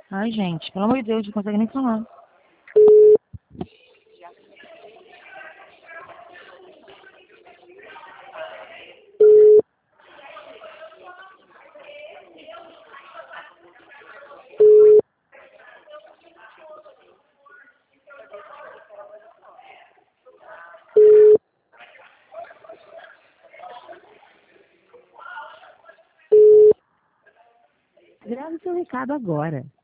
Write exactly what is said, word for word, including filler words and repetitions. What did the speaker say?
Ai, gente, pelo amor de Deus, não consegue nem falar. Grave seu recado agora.